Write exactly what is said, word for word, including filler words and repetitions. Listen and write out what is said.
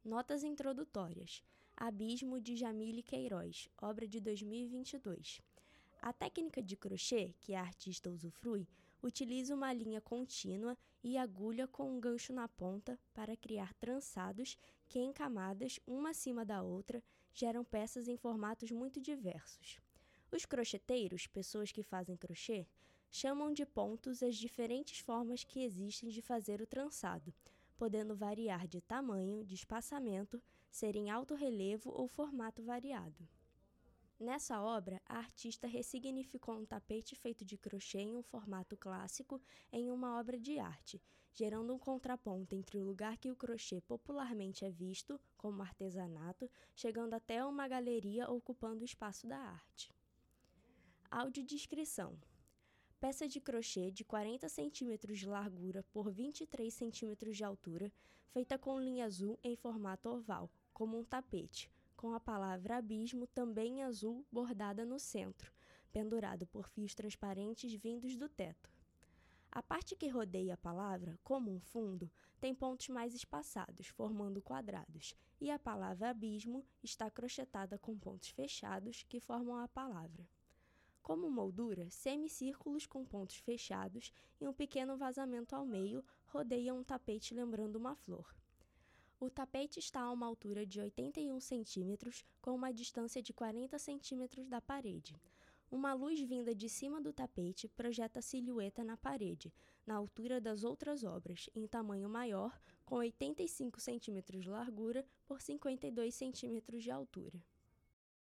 Notas introdutórias. Abismo, de Jamile Queiroz, obra de dois mil e vinte e dois. A técnica de crochê, que a artista usufrui, utiliza uma linha contínua e agulha com um gancho na ponta para criar trançados que, em camadas, uma acima da outra, geram peças em formatos muito diversos. Os crocheteiros, pessoas que fazem crochê, chamam de pontos as diferentes formas que existem de fazer o trançado, podendo variar de tamanho, de espaçamento, ser em alto relevo ou formato variado. Nessa obra, a artista ressignificou um tapete feito de crochê em um formato clássico em uma obra de arte, gerando um contraponto entre o lugar que o crochê popularmente é visto, como artesanato, chegando até uma galeria ocupando o espaço da arte. Audiodescrição. Peça de crochê de quarenta centímetros de largura por vinte e três centímetros de altura, feita com linha azul em formato oval, como um tapete, com a palavra abismo também em azul bordada no centro, pendurado por fios transparentes vindos do teto. A parte que rodeia a palavra, como um fundo, tem pontos mais espaçados, formando quadrados, e a palavra abismo está crochetada com pontos fechados que formam a palavra. Como moldura, semicírculos com pontos fechados e um pequeno vazamento ao meio rodeiam um tapete lembrando uma flor. O tapete está a uma altura de oitenta e um centímetros, com uma distância de quarenta centímetros da parede. Uma luz vinda de cima do tapete projeta a silhueta na parede, na altura das outras obras, em tamanho maior, com oitenta e cinco centímetros de largura por cinquenta e dois centímetros de altura.